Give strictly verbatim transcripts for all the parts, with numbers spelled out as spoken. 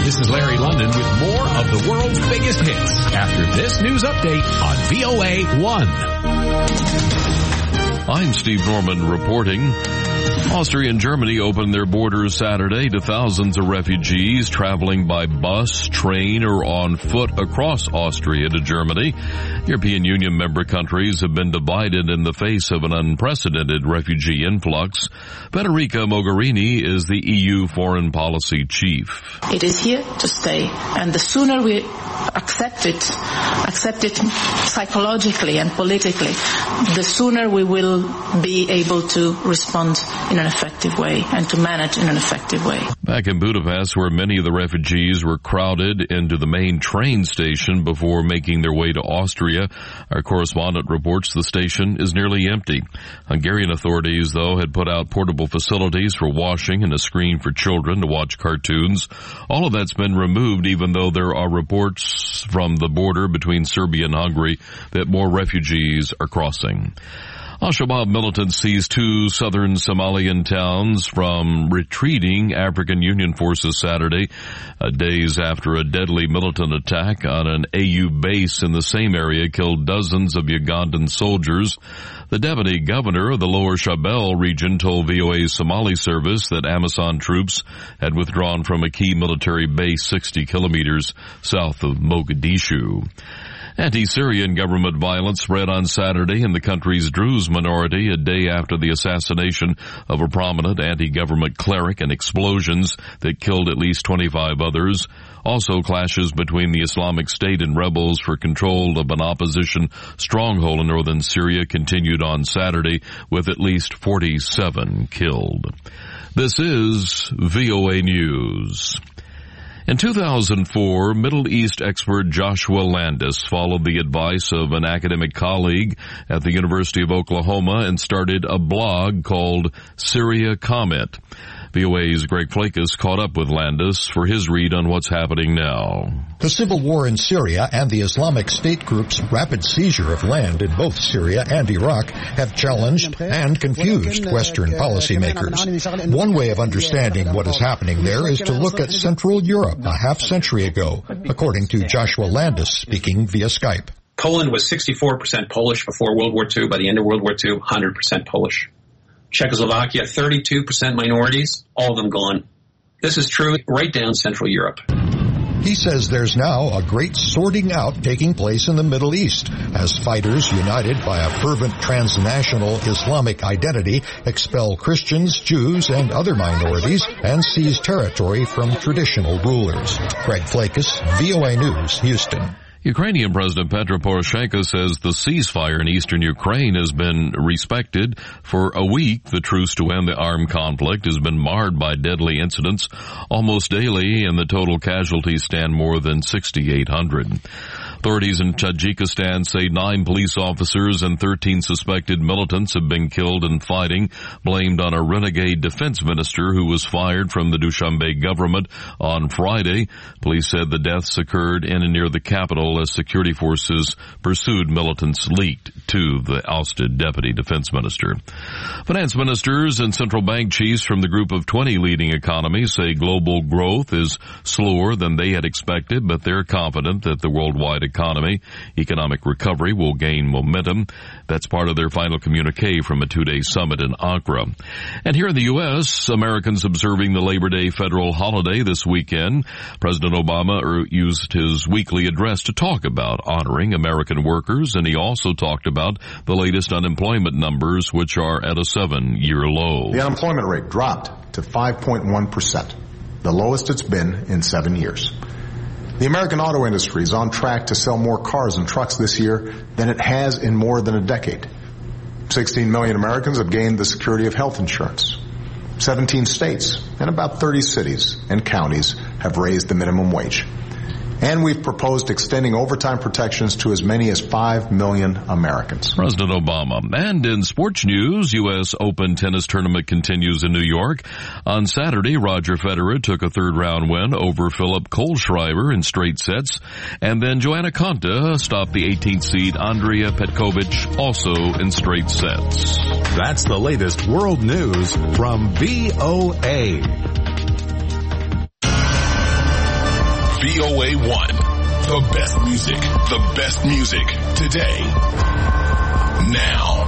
This is Larry London with more of the world's biggest hits after this news update on V O A one. I'm Steve Norman reporting. Austria and Germany opened their borders Saturday to thousands of refugees traveling by bus, train, or on foot across Austria to Germany. European Union member countries have been divided in the face of an unprecedented refugee influx. Federica Mogherini is the E U foreign policy chief. It is here to stay, and the sooner we accept it, accept it psychologically and politically, the sooner we will be able to respond in an effective way and to manage in an effective way. Back in Budapest, where many of the refugees were crowded into the main train station before making their way to Austria, our correspondent reports the station is nearly empty. Hungarian authorities, though, had put out portable facilities for washing and a screen for children to watch cartoons. All of that's been removed, even though there are reports from the border between Serbia and Hungary that more refugees are crossing. Al-Shabaab militants seized two southern Somalian towns from retreating African Union forces Saturday, uh, days after a deadly militant attack on an A U base in the same area killed dozens of Ugandan soldiers. The deputy governor of the Lower Shabelle region told V O A's Somali service that Amisom troops had withdrawn from a key military base sixty kilometers south of Mogadishu. Anti-Syrian government violence spread on Saturday in the country's Druze minority a day after the assassination of a prominent anti-government cleric and explosions that killed at least twenty-five others. Also, clashes between the Islamic State and rebels for control of an opposition stronghold in northern Syria continued on Saturday with at least forty-seven killed. This is V O A News. In two thousand four, Middle East expert Joshua Landis followed the advice of an academic colleague at the University of Oklahoma and started a blog called Syria Comment. V O A's Greg Flakus caught up with Landis for his read on what's happening now. The civil war in Syria and the Islamic State group's rapid seizure of land in both Syria and Iraq have challenged and confused Western policymakers. One way of understanding what is happening there is to look at Central Europe a half century ago, according to Joshua Landis speaking via Skype. Poland was sixty-four percent Polish before World War Two. By the end of World War Two, one hundred percent Polish. Czechoslovakia, thirty-two percent minorities, all of them gone. This is true right down Central Europe. He says there's now a great sorting out taking place in the Middle East as fighters united by a fervent transnational Islamic identity expel Christians, Jews, and other minorities and seize territory from traditional rulers. Greg Flakus, V O A News, Houston. Ukrainian President Petro Poroshenko says the ceasefire in eastern Ukraine has been respected. For a week, the truce to end the armed conflict has been marred by deadly incidents almost daily, and the total casualties stand more than sixty-eight hundred. Authorities in Tajikistan say nine police officers and thirteen suspected militants have been killed in fighting, blamed on a renegade defense minister who was fired from the Dushanbe government on Friday. Police said the deaths occurred in and near the capital as security forces pursued militants leaked to the ousted deputy defense minister. Finance ministers and central bank chiefs from the group of twenty leading economies say global growth is slower than they had expected, but they're confident that the worldwide economy, economic recovery will gain momentum. That's part of their final communique from a two-day summit in Accra. And here in the U S, Americans observing the Labor Day federal holiday this weekend. President Obama used his weekly address to talk about honoring American workers, and he also talked about the latest unemployment numbers, which are at a seven-year low. The unemployment rate dropped to five point one percent, the lowest it's been in seven years. The American auto industry is on track to sell more cars and trucks this year than it has in more than a decade. sixteen million Americans have gained the security of health insurance. seventeen states and about thirty cities and counties have raised the minimum wage. And we've proposed extending overtime protections to as many as five million Americans. President Obama. And in sports news, U S Open tennis tournament continues in New York. On Saturday, Roger Federer took a third-round win over Philip Kohlschreiber in straight sets. And then Joanna Konta stopped the eighteenth seed Andrea Petkovic also in straight sets. That's the latest world news from V O A. V O A one. The best music. The best music today. Now.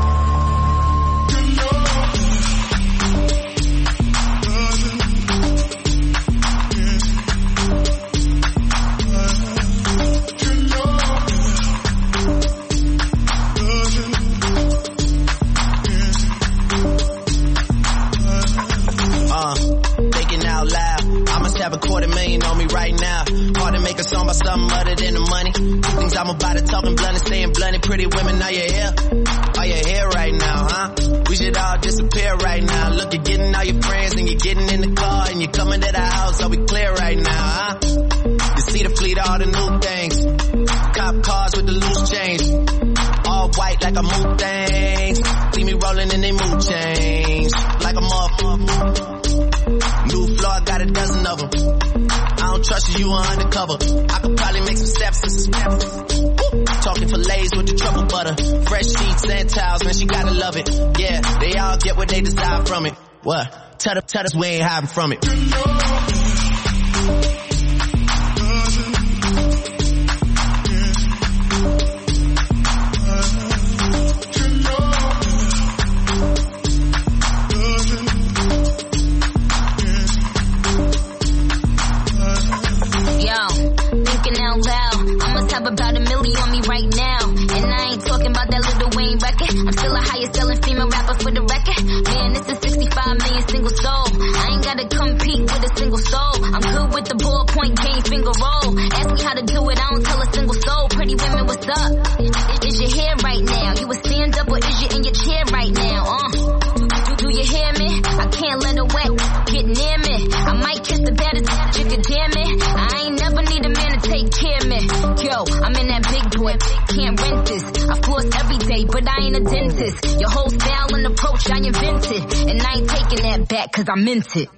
Have a quarter million on me right now. Hard to make a song about something other than the money. Two things I'm about to talking blunt and staying blunt. Pretty women, are you here? Are you here right now, huh? We should all disappear right now. Look, you're getting all your friends and you're getting in the car and you're coming to the house. Are we clear right now, huh? You see the fleet, all the new things. Cop cars with the loose change. All white like a mood things. See me rolling in they mood change. Like a motherfucker. New floor, I got a dozen of them. I don't trust you, you are undercover. I could probably make some steps and some steps. Woo. Talking fillets with the truffle butter. Fresh sheets and towels, man, she gotta love it. Yeah, they all get what they desire from it. What? Tell us, tell us we ain't hiding from it. About a million on me right now. And I ain't talking about that Lil Wayne record. I'm still a highest selling female rapper for the record. Man, this is sixty-five million single soul. I ain't gotta compete with a single soul. I'm good with the ballpoint game, finger roll. Ask me how to do it, I don't tell a single soul. Pretty women, what's up? Is your hair right now? You a stand up or is you in your chair right now? Uh, do, do you hear me? I can't let her wet get near me. I might kiss the baddest chick, damn it. I ain't never need a man to take care of me. Yo, I'm in that big boy, can't rent this. I floss every day, but I ain't a dentist. Your whole style and approach I invented. And I ain't taking that back cause I meant it.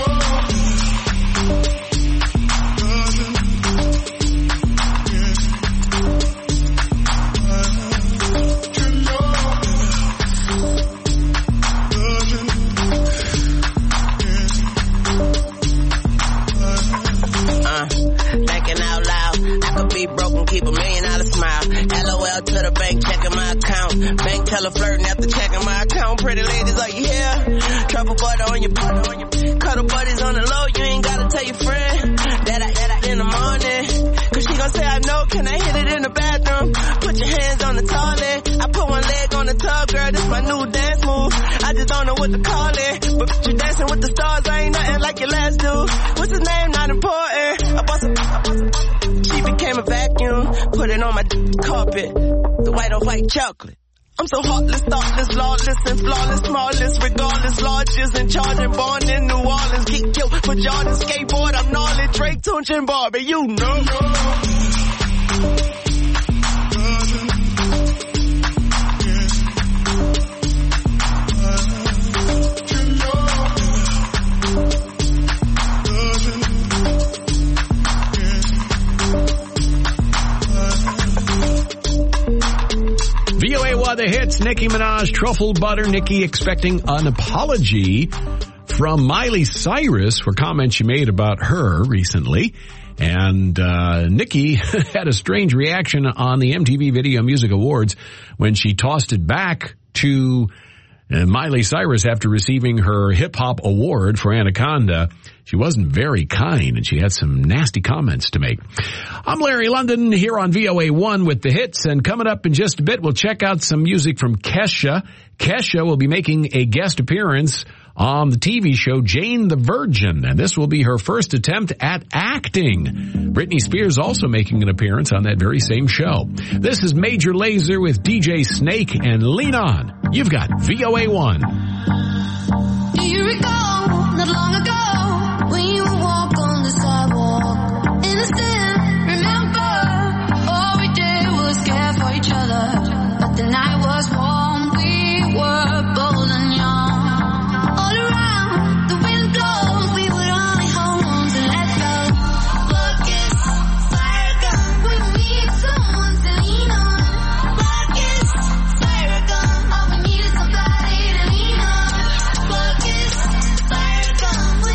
Broken, keep a million dollar smile. L O L to the bank, checking my account. Bank teller flirting after checking my account. Pretty ladies, are you here? Trouble butter on your butter on your cuddle buddies on the low. You ain't gotta tell your friend that I that I in the morning. Cause she gon' say I know. Can I hit it in the bathroom? Put your hands on the toilet. I put one leg on the tub, girl. This my new dance move. I just don't know what to call it. But you dancing with the stars. I ain't nothing like your last dude. What's his name? Not important. I bought some. I bought some She became a vacuum, put it on my carpet, the white on white chocolate. I'm so heartless, thoughtless, lawless, and flawless, smallest, regardless, largest, and charging, born in New Orleans, get killed for Jordan, skateboard, I'm gnarly, Drake, Tunch, and Barbie, you know. V O A one The Hits, Nicki Minaj, Truffle Butter. Nicki expecting an apology from Miley Cyrus for comments she made about her recently. And uh Nicki had a strange reaction on the M T V Video Music Awards when she tossed it back to uh, Miley Cyrus after receiving her hip-hop award for Anaconda. She wasn't very kind, and she had some nasty comments to make. I'm Larry London here on V O A one with the hits, and coming up in just a bit, we'll check out some music from Kesha. Kesha will be making a guest appearance on the T V show Jane the Virgin, and this will be her first attempt at acting. Britney Spears also making an appearance on that very same show. This is Major Lazer with D J Snake and Lean On. You've got V O A one. Do you recall not long ago when you would walk on the sidewalk? Innocent, remember, all we did was care for each other. But the night was warm, we were bold and young. All around, the wind blows, we would only hold on to let go. Focus, fire gun, we need someone to lean on. Focus, fire gun, all we need is somebody to lean on. Focus, fire gun, we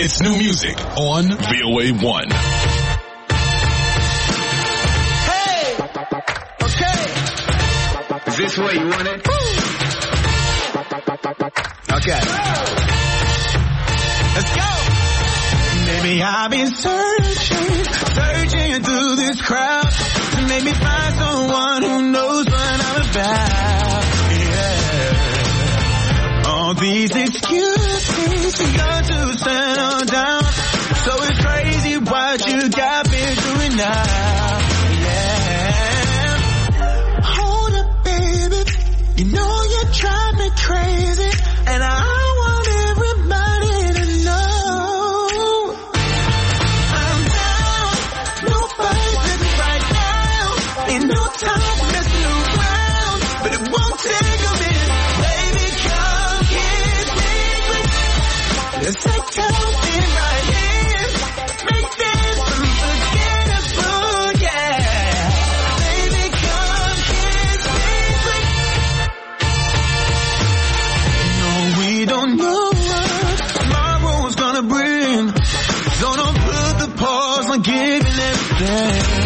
It's new music on V O A one. Hey! Okay. Is this what you wanted? Okay. Let's go! Maybe I've been searching, searching through this crowd to make me find someone who knows what I'm about. Yeah. All these excuses, you got to settle down. So it's crazy what you got me doing now. Yeah. Hold up, baby. You know you drive me crazy, and I want everybody to know I'm down. No fight with me right now. Ain't no time for messing around, but it won't take a minute. Baby, come kiss me quick. Let's take something right here. Make this unforgettable, yeah. Baby, come kiss me quick. No, we don't know what tomorrow's gonna bring. So don't put the pause on giving everything.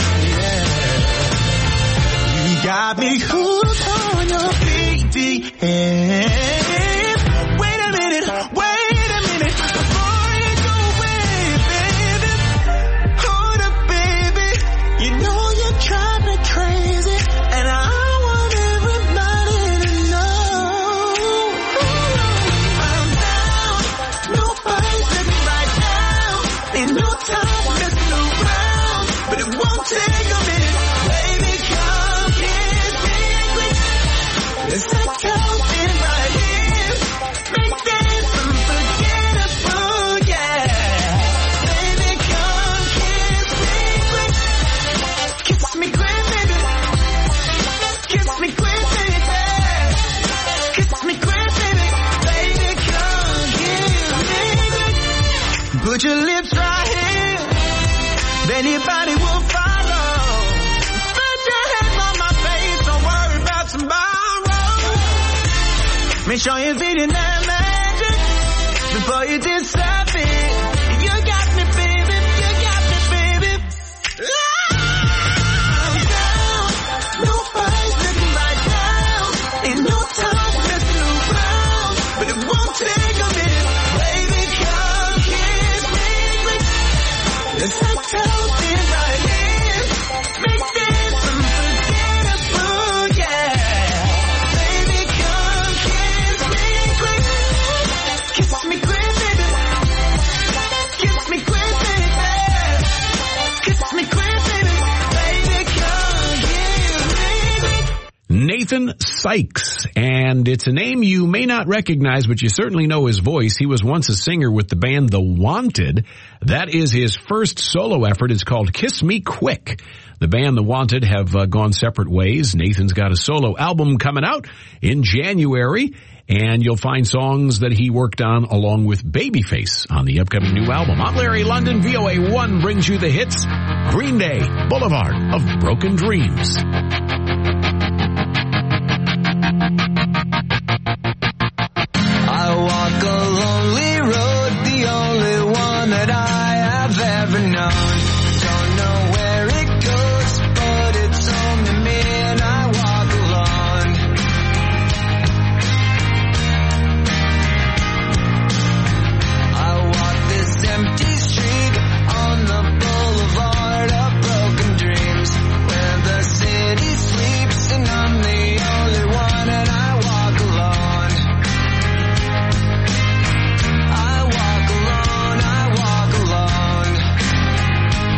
Yeah. You got me hooked on your B D S. Wait a minute, wait a minute before you go away, baby. Hold up, baby. You know you drive me crazy, and I want everybody to know I'm down. No fight with me right now. Ain't no time for messing around, but it won't take a minute. Baby, come kiss me quick. Let's take something right here. Make this unforgettable, yeah. Baby, come kiss me quick. Kiss me quick, baby. Kiss me quick, baby. Kiss me quick, baby. Baby, come kiss me quick. Put your lips right here. Anybody will follow. Put your hands on my face. Don't worry about tomorrow. Make sure you're feeding that magic before you deserve it. You got me, baby. You got me, baby. I'm down. No fight with me right now. Ain't no time for messing around, but it won't take a minute. Baby, come kiss me quick. Let's take something right here. Make this unforgettable, yeah. Baby, come kiss me quick. Kiss me quick, baby. Kiss me quick, baby. Kiss me quick, baby. Baby, come kiss me quick. Nathan Sykes, and it's a name you may not recognize, but you certainly know his voice. He was once a singer with the band The Wanted. That is his first solo effort. It's called Kiss Me Quick. The band The Wanted have uh, gone separate ways. Nathan's got a solo album coming out in January, and you'll find songs that he worked on along with Babyface on the upcoming new album. I'm Larry London. V O A one brings you the hits. Green Day, Boulevard of Broken Dreams. I walk a lonely road, the only one that I have ever known. Don't know where it goes, but it's home to me and I walk alone. I walk this empty street on the boulevard of broken dreams, where the city sleeps and I'm the only one and I walk alone. I walk alone, I walk alone.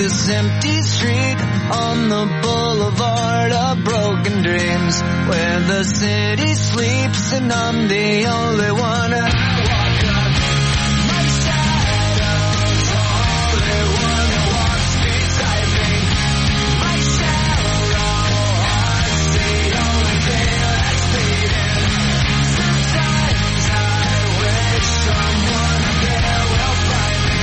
this empty street on the boulevard of broken dreams, where the city sleeps and I'm the only one. I walk up, my shadow's only one who walks beside me. My shallow heart's the only thing that's beating. Sometimes I wish someone up there will find me.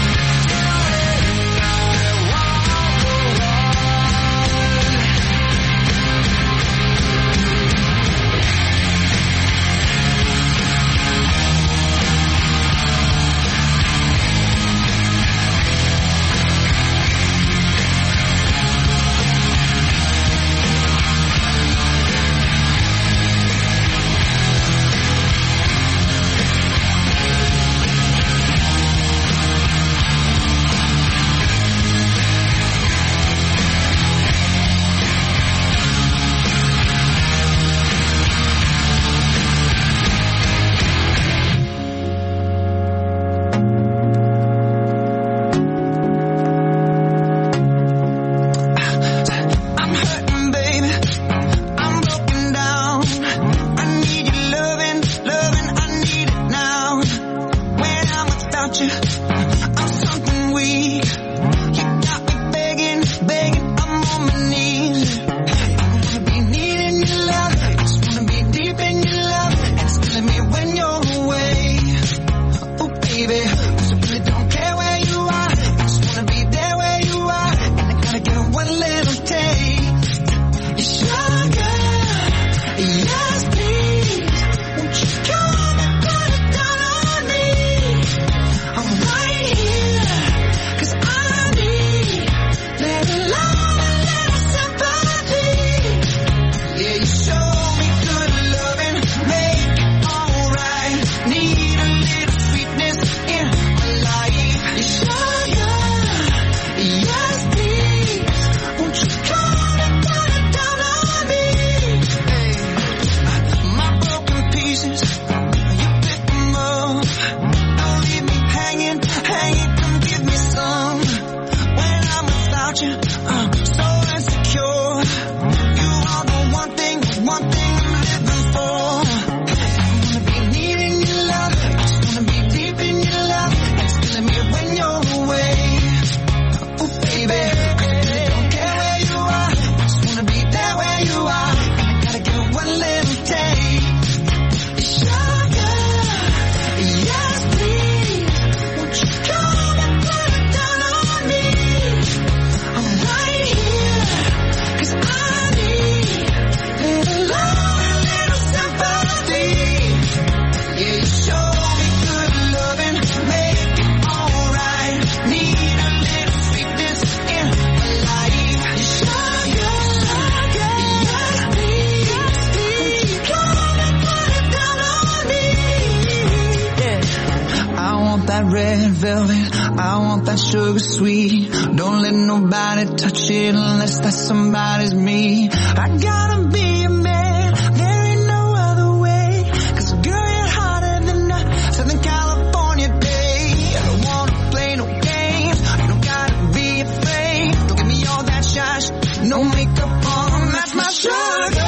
Sugar sweet, don't let nobody touch it unless that somebody's me. I gotta be a man, there ain't no other way, 'cause girl you're hotter than a Southern California day. I don't wanna play no games, you don't gotta be afraid. Don't give me all that shush, no makeup on, that's my sugar.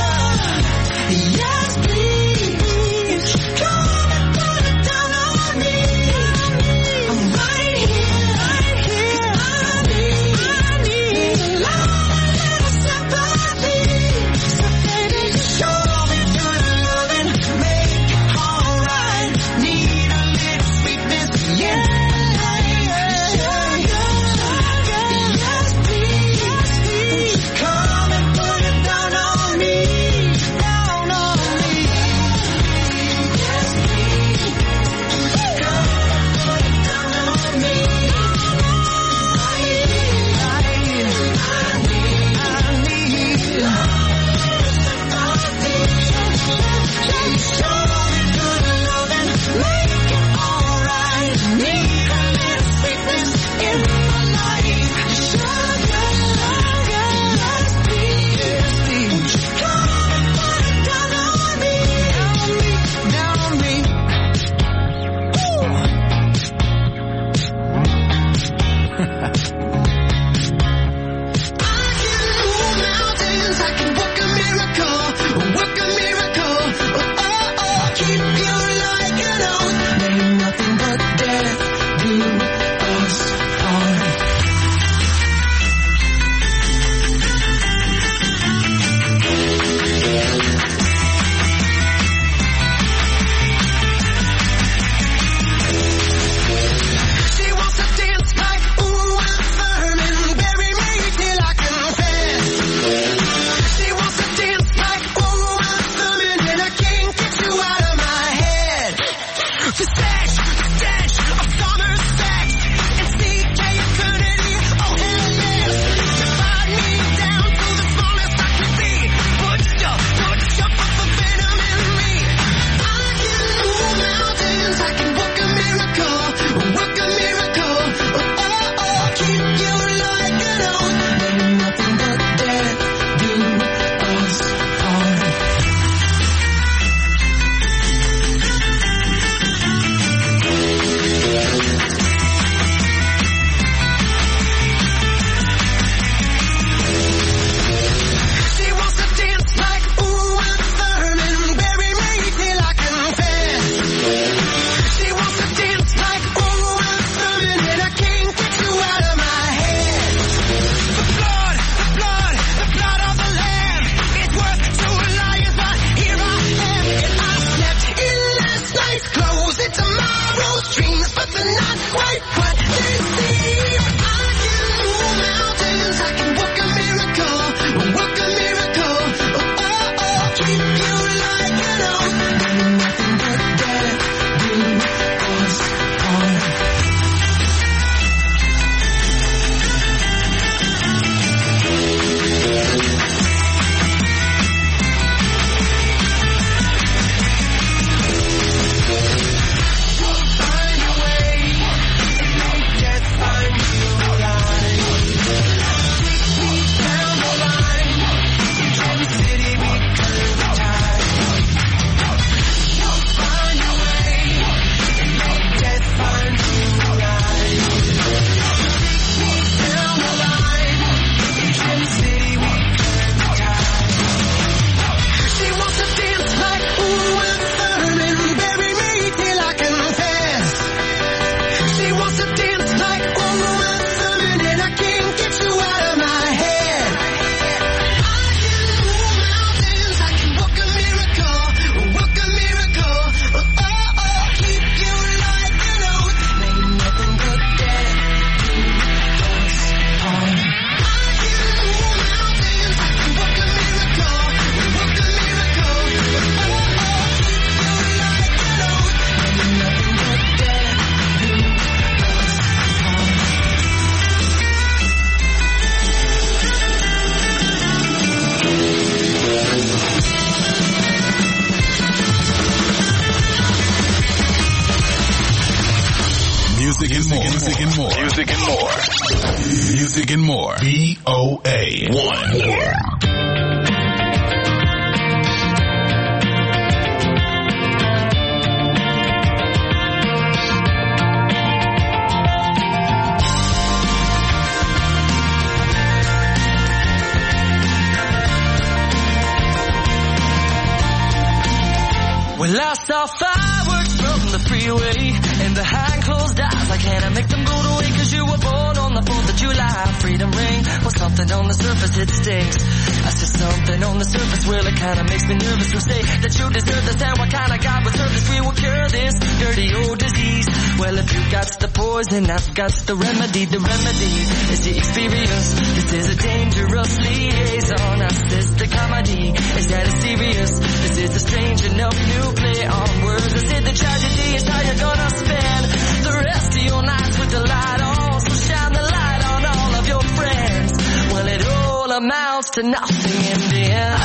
Yes please, come and put it down on me. I'm right here. Music and more. Music and more. Music and more. B O A one. Yeah. Well, I saw fireworks from the freeway and behind closed eyes. I can't make them go away cause you were born on the fourth of July. Freedom ring was something on the surface, it stinks. I said something on the surface, well it kinda makes me nervous to say that you deserve this. And what kind of God would serve this? We will cure this dirty old disease. Well, if you got the poison, I've got the remedy. The remedy is the experience. This is a dangerous liaison. I says the comedy, is that it's serious? This is a strange enough new play on words. I said the tragedy is how you're gonna spend the rest of your nights with the light on. So shine the light on all of your friends. Well, it all amounts to nothing in the end.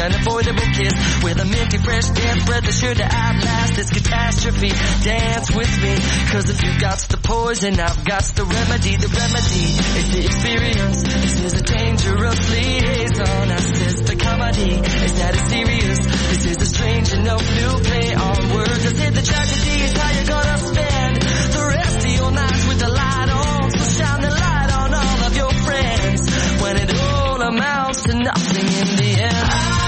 unavoidable kiss with a minty fresh death breath that's sure to outlast this catastrophe. Dance with me, cause if you got the poison, I've got the remedy. The remedy is the experience. This is a dangerous liaison. I says the comedy is that it's serious. This is a strange enough new play on words. I said the tragedy is how you're gonna spend the rest of your nights with the light on. So shine the light on all of your friends when it all amounts to nothing in the end.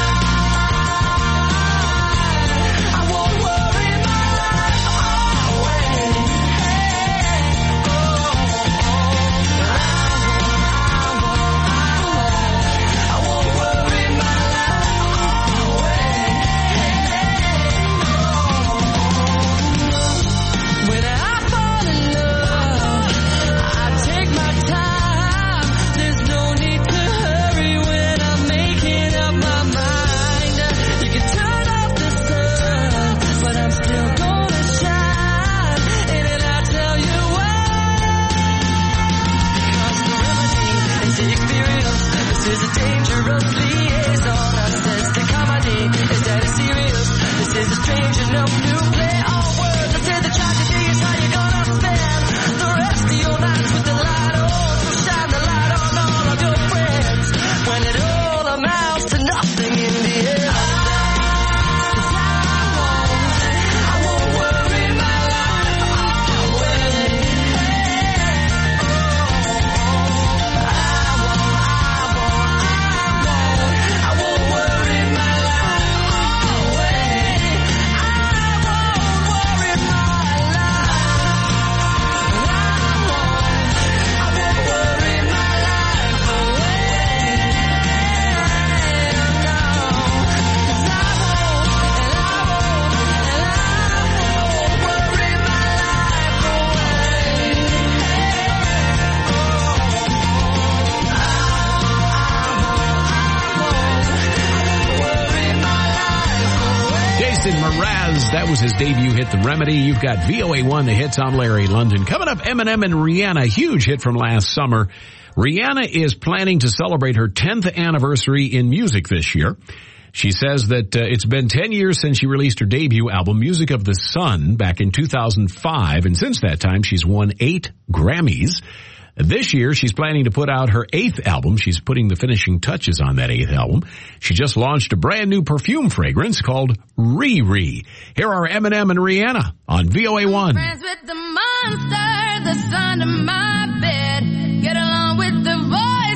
That was his debut hit, The Remedy. You've got V O A one, the hits on Larry London. Coming up, Eminem and Rihanna, huge hit from last summer. Rihanna is planning to celebrate her tenth anniversary in music this year. She says that uh, it's been ten years since she released her debut album, Music of the Sun, back in two thousand five. And since that time, she's won eight Grammys. This year, she's planning to put out her eighth album. She's putting the finishing touches on that eighth album. She just launched a brand new perfume fragrance called Riri. Here are Eminem and Rihanna on V O A one. Friends with the monster that's under my bed. Get along with the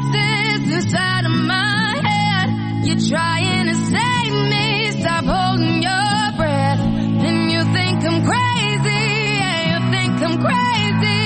voices inside of my head. You're trying to save me. Stop holding your breath. And you think I'm crazy. Yeah, you think I'm crazy.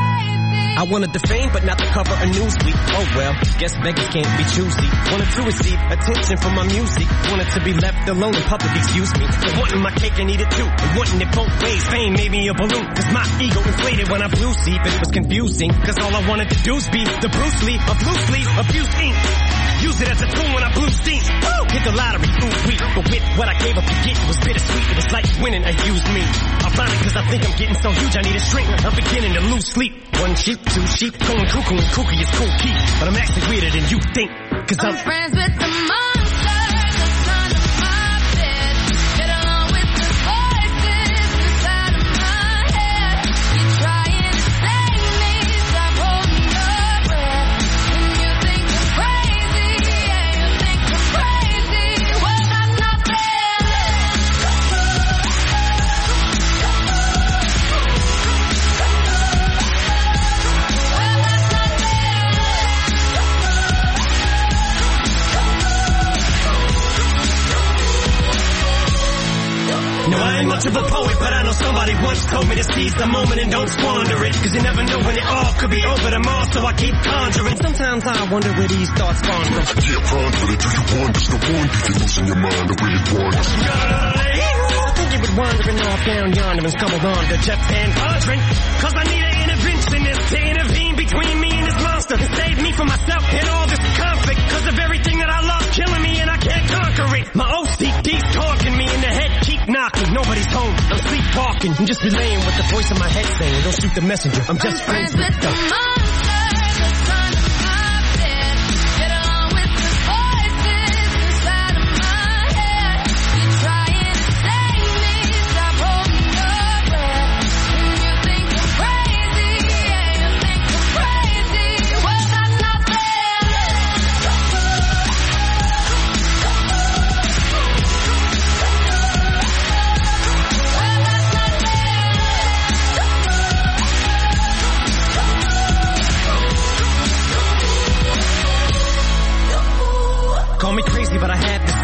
I wanted the fame, but not the cover of Newsweek. Oh well, guess beggars can't be choosy. Wanted to receive attention from my music. Wanted to be left alone in public, excuse me. But wanting my cake and eat it too. And wanting it both ways. Fame made me a balloon. Cause my ego inflated when I blew sleep. It was confusing. Cause all I wanted to do was be the Bruce Lee of loosely abused ink. Use it as a tool when I blew steam. Woo! Hit the lottery, ooh wee. But with what I gave up to get, it was bittersweet. It was like winning, I used me. Ironic cause I think I'm getting so huge I need a shrink. I'm beginning to lose sleep. One sheep, two sheep, going cuckoo and kooky is cool key. But I'm actually weirder than you think. Cause I'm, I'm friends with the monster that's under my bed. Get along with the voices inside of my head. You're trying to save me. Stop holding your breath. And you think I'm crazy. Yeah, you think I'm crazy. Well, that's not fair. No, I ain't much of a poet, but I know somebody once told me to seize the moment and don't squander it. Cause you never know when it all could be over tomorrow, so I keep conjuring. Sometimes I wonder where these thoughts spawn from. Yeah, ponder it. Do you wonder? There's no wonder you can losing your mind the way it wanders. I think you would wandering off down yonder and stumbled on to Jeff Van Vondren. Cause I need an interventionist to intervene between me and this monster and save me from myself and all this conflict. Cause of everything that I love killing me and I can't conquer it. My O C D's talking me in the head, keep knocking. Nobody's home, I'm sleepwalking. I'm just relaying what the voice in my head saying. Don't shoot the messenger, I'm just I'm friends friends with with the the monster that's under my bed. Get along with the voices inside of my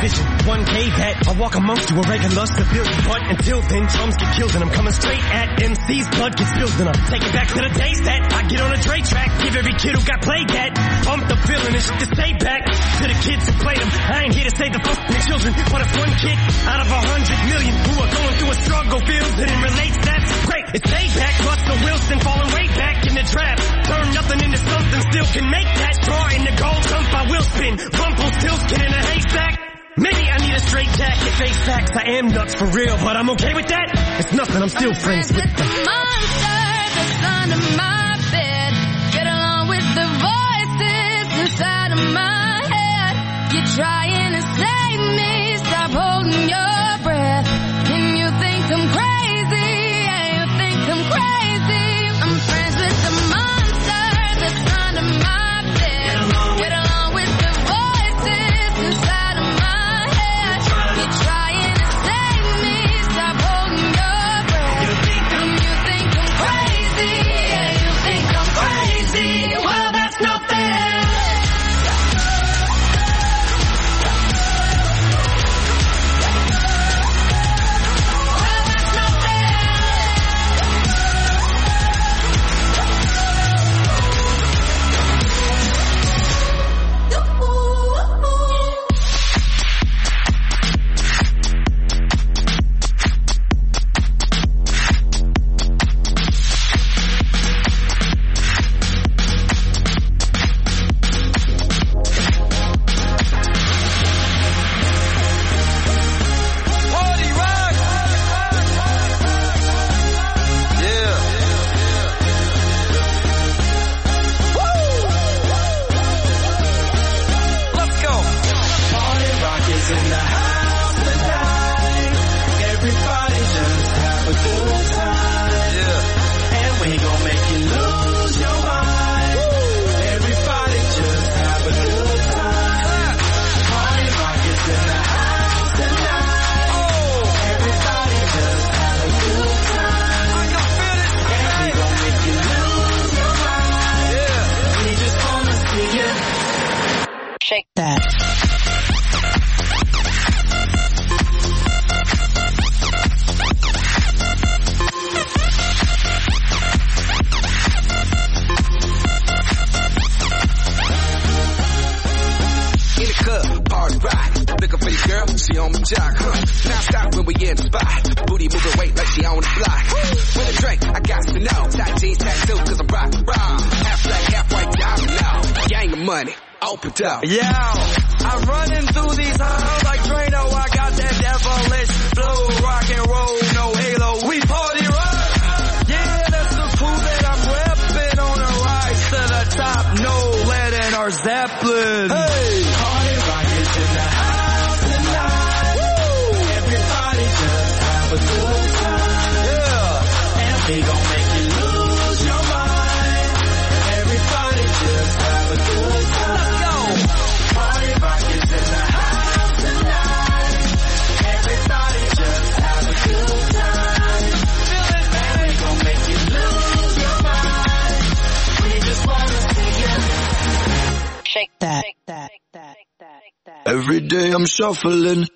vision. One day that I walk amongst you, a regular civilian. But until then, drums get killed and I'm coming straight at M C's. Blood gets spilled and I'm taking back to the days that I get on a Dre track. Give every kid who got played that bump the feeling and shit to stay back to the kids who played them. I ain't here to save the fucking children, but if one kid out of a hundred million who are going through a struggle feels it and relates, that's great. It's payback. Russell Wilson falling way back in the draft. Turn nothing into something, still can make that. Draw in the gold jump, I will spin. Rumpelstiltskin in a haystack. Maybe I need a straight jacket, face facts. I am nuts for real, but I'm okay with that. It's nothing, I'm still I'm friends, friends with the monster that's under my bed. Get along with the voices inside of my head. You're trying to save me, stop holding your breath. And you think I'm crazy, yeah, you think I'm crazy. I'm friends with the monster that's under my bed. Get along, Get along with the voices inside of my head. You're trying to save me, stop holding your breath. You think I'm, you think I'm crazy, yeah, you think I'm crazy. Well, that's not fair. Shake that. In the club, party rock. Looking for your girl, she on my jock, huh? Now stop when we in the spot. Booty moving weight like she on the block. With a drink, I got to know. Tight jeans, tattoo, cause I'm rock, rock. Half black, half white, diamond, gang of money. Opened up. Yeah, I'm running through these halls like Drano. I got that devilish flow, rock and roll, no halo. We party rock. Yeah, that's the crew that I'm repping on a rise to the top. No lead in our Zeppelin. Hey, party rock is in the house tonight. Woo! Everybody just have a good time. Yeah, and we gon' make you lose your mind. Everybody just have a good time. Party rock is in the house tonight. Everybody just have a good time. Feel it, man. We gon' make you lose your mind. We just wanna see you shake that. Shake that. Shake that. Shake that. Shake that. Every day I'm shuffling.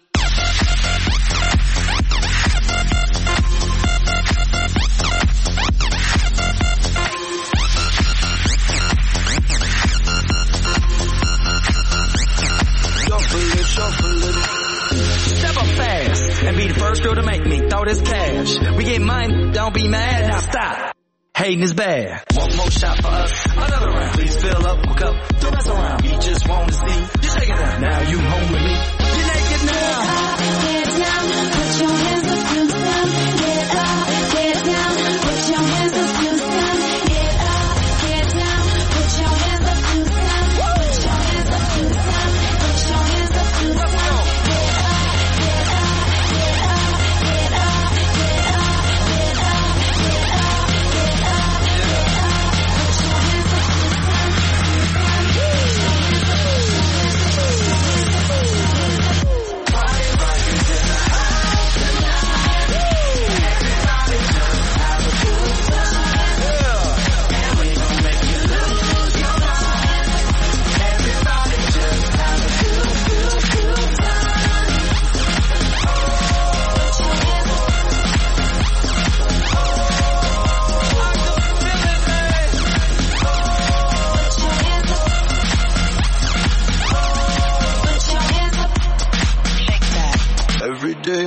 Step up fast and be the first girl to make me throw this cash. We get mine, don't be mad, now stop. Hating is bad. One more shot for us, another round. Please fill up, hook up, don't mess around. We just wanna see you shake it down. Now you home with me. You're naked now. Get down, put your hands up, you down. Get up, get down, put your hands up, you down. Get up, get down, put your hands up, you down. Put your hands up, you down. Put your hands up, you down.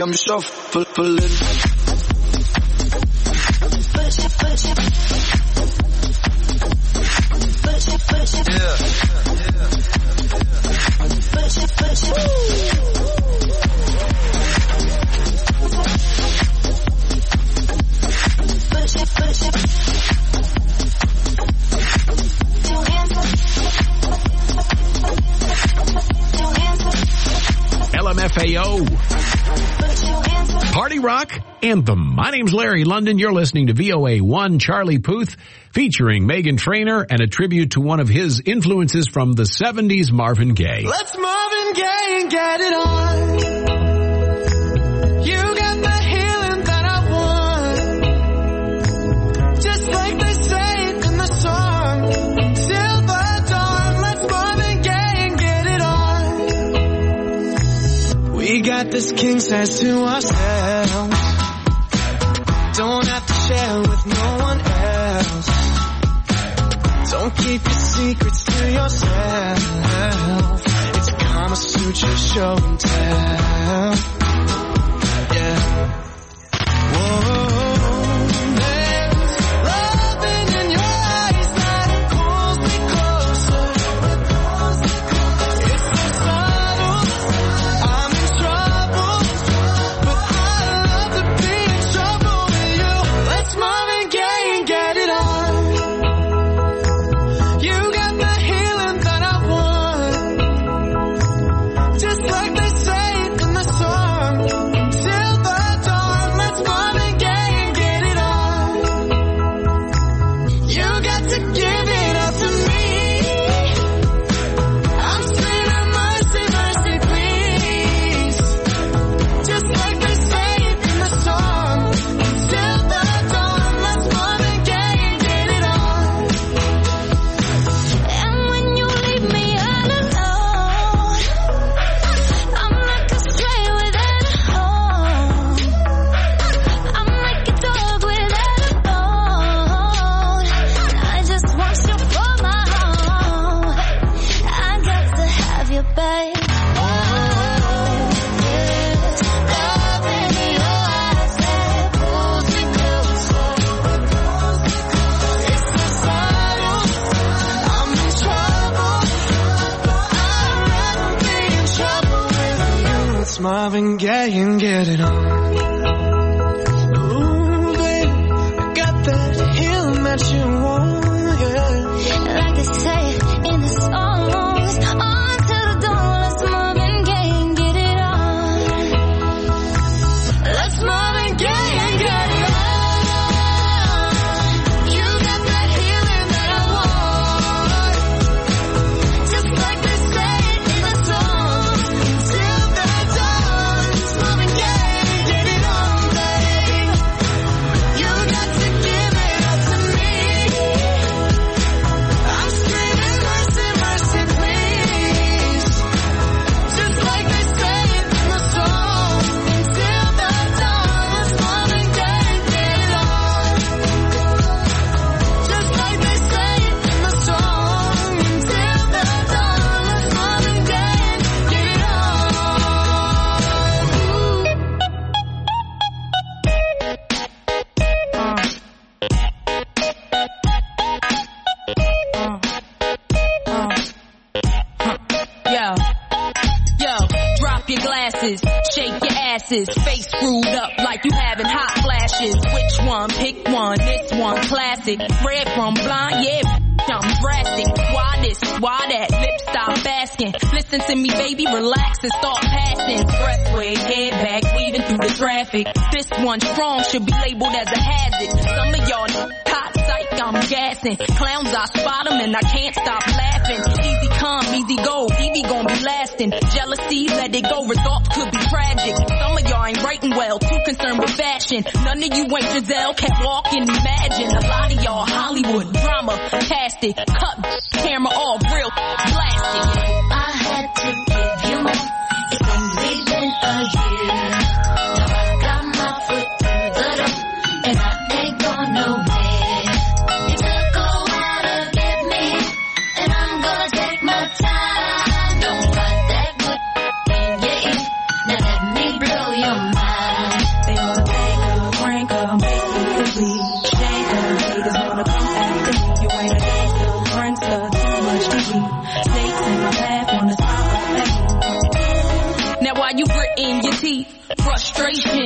I'm shuffling. Yeah. L M F A O, Party Rock Anthem. My name's Larry London. You're listening to V O A one. Charlie Puth featuring Meghan Trainor and a tribute to one of his influences from the seventies, Marvin Gaye. Let's Marvin Gaye and get it on. You got the healing that I want. Just like they say in the song. Till the dawn, let's Marvin Gaye and get it on. We got this king size to ourselves. Don't have to share with no one else. Don't keep your secrets to yourself. It's a Kama Sutra show and tell. Yeah. Whoa. There's loving in your eyes that pulls me closer. It's so subtle. I'm in trouble, but I love to be in trouble with you. Let's Marvin Gaye and get it on. You got the healing that I want. Just like they say in the song. Till the dawn, let's Marvin Gaye and get it on. You got to give it up to me. I'm screaming mercy, mercy, please. Just like they say in the song. Till the dawn, let's Marvin Gaye and get it on. And when you leave me all alone, I'm like a stray without a home. I'm like a dog without a bone. I just want you for my home. I got to have you, babe. Love in your eyes that pulls me closer. It's so subtle. I'm in trouble, but I'd rather be in trouble with you. It's Marvin Gaye and get it on. Ooh, baby, I got that healing that you want, yeah. Like they say in the songs, on to the dawn, let's Marvin Gaye and get it on. Let's Marvin Gaye and get it on. You got that healing that I want. Just like they say in the song. Till the dawn, it's Marvin Gaye and get it on, babe. You got to give it up to me. I'm screaming mercy, mercy, please. Just like they say in the song. Till the dawn, let's Marvin Gaye and get it on. Just like they say in the song. Till the dawn, let's Marvin Gaye and get it on. Yo, yo, drop your glasses, shake your asses, face screwed up like you having hot flashes. Which one? Pick one. This one classic. Red from blind, yeah. I'm drastic. Why this? Why that? Lip stop asking. Listen to me, baby, relax and start passing. Expressway, head back, weaving through the traffic. This one strong should be labeled as a hazard. Some of y'all hot psych, I'm gassing. Clowns, I spot them and I can't stop laughing. Easy come, easy go, Evie gon' be lasting. Jealousy, let it go, results could be tragic. Some of y'all ain't writing well, too concerned with fashion. None of you ain't Giselle, can't walk and imagine. A lot of y'all Hollywood drama, cast it, cut camera off, real blasting. I had to give you more. It's only been a year. Now I got my foot through the door, and I ain't going nowhere. It took a while to get me, and I'm gonna take my time. Don't write that good in your ear. Now let me blow your mind.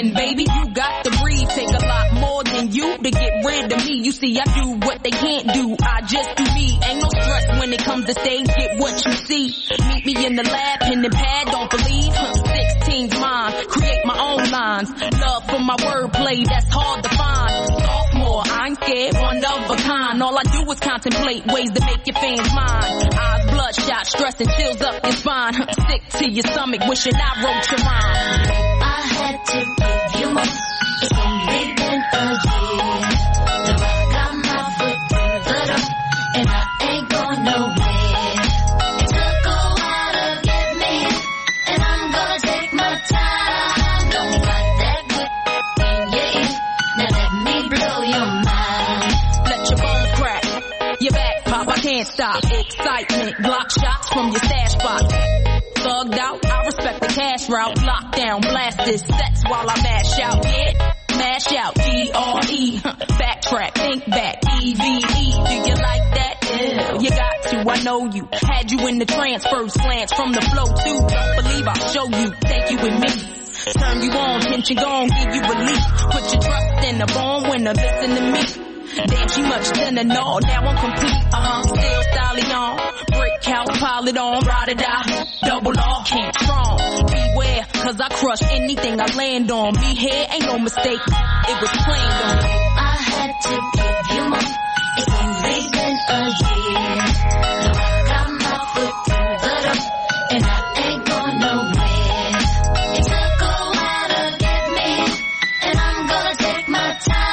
breathing, baby. You got to breathe. Take a lot more than you to get rid of me. You see, I do what they can't do. I just do me. Ain't no stress when it comes to stage. Get what you see. Meet me in the lab, pen and pad. Don't believe. sixteen's mine. Create my own lines. Love for my wordplay. That's hard to find. Sophomore, I ain't scared. One of a kind. All I do is contemplate ways to make your fans mine. Eyes bloodshot, stress and chills up your spine. Sick to your stomach, wishing I wrote your rhyme. I had to give you more. It's only been a year. Now I got my foot through the door, and I ain't going nowhere. It took a while to get me, and I'm gonna take my time. Don't let that whip in your ear. Now let me blow your mind. Let your bones crack, your back pop, I can't stop. Excitement, block shots from your stash box. Thugged out, I respect the cash route. Lockdown, blasted sets while I mash out. Yeah, mash out, D R E. Backtrack, think back, E V E. Do you like that? Yeah, you got to, I know you. Had you in the trance, first glance from the flow too. Don't believe I'll show you, take you with me. Turn you on, tension gone, give you relief. Put your trust in the born winner, listen to me. Damn, she much than an all, now I'm complete, uh-huh, still styling on. Brick house, pile it on, ride or die, double off, can't strong. Beware, cause I crush anything I land on. Me here ain't no mistake, it was planned on. I had to give you more. It's only been a year. Now I got my foot through the door, and I ain't going nowhere. It took a while to get me, and I'm gonna take my time.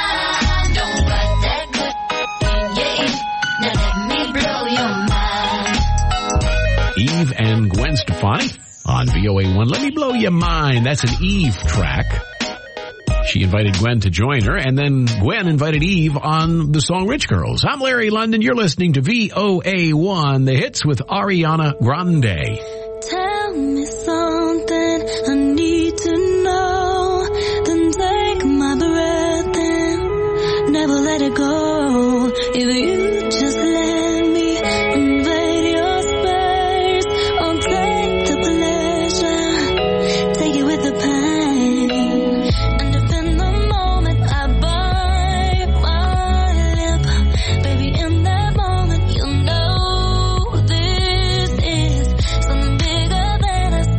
Eve and Gwen Stefani on V O A one. Let me blow your mind. That's an Eve track. She invited Gwen to join her, and then Gwen invited Eve on the song Rich Girls. I'm Larry London. You're listening to V O A one, the hits with Ariana Grande. Tell me something I need to know, then take my breath and never let it go. If you just let me invade your space, I'll take the pleasure, take it with the pain. And if in the moment I bite my lip, baby, in that moment you'll know this is something bigger than a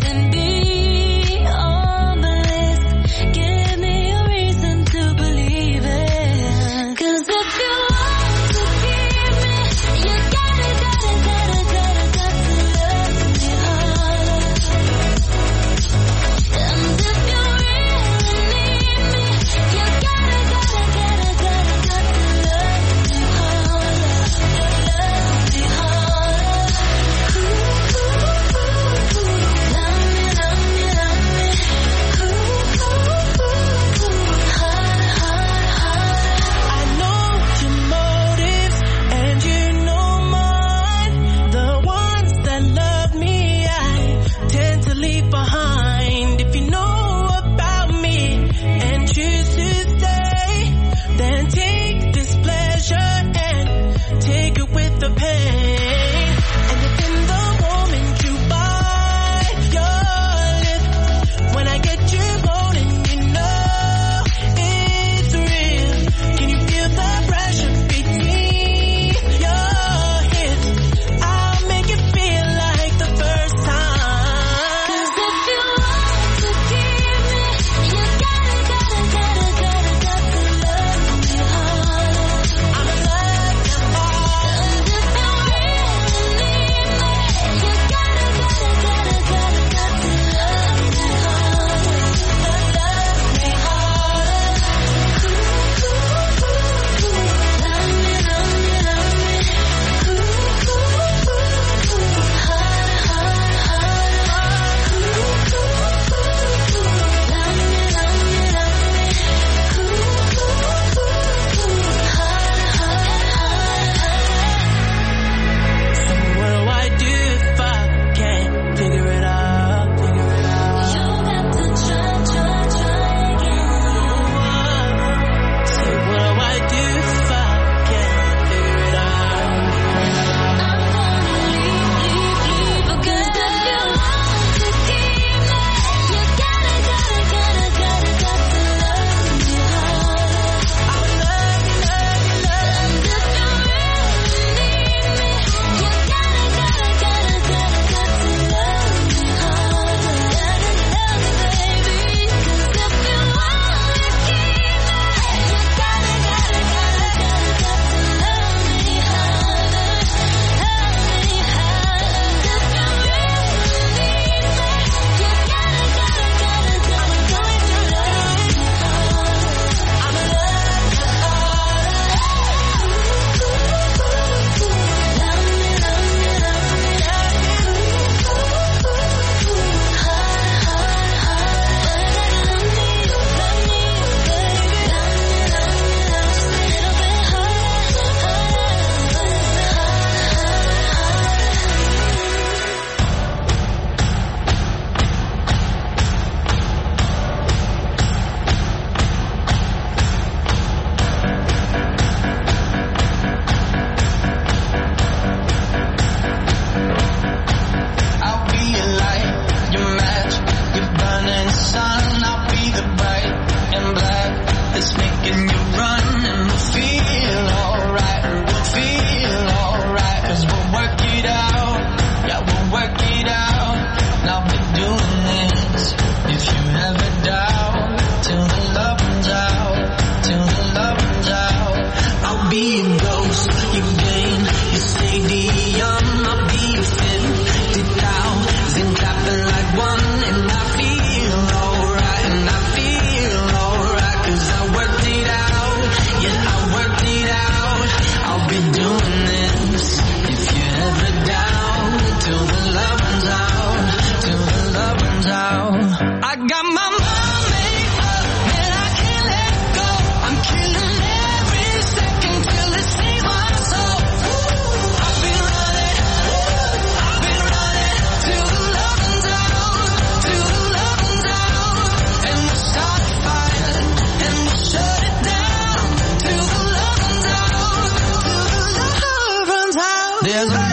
There's a